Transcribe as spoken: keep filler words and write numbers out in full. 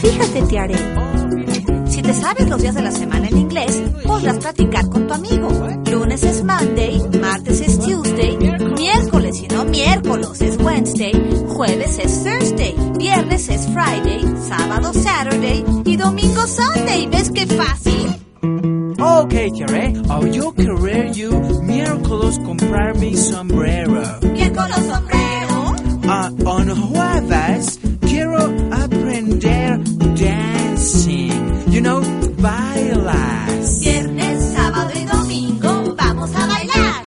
Fíjate, te haré. Si te sabes los días de la semana en inglés, podrás practicar con tu amigo. Lunes es Monday, martes es Tuesday, miércoles y no miércoles es Wednesday, jueves es Thursday, viernes es Friday, sábado Saturday y domingo Sunday. ¿Ves qué fácil? Ok, Tiare, I'll yo querer you miércoles comprar mi sombrero. Miércoles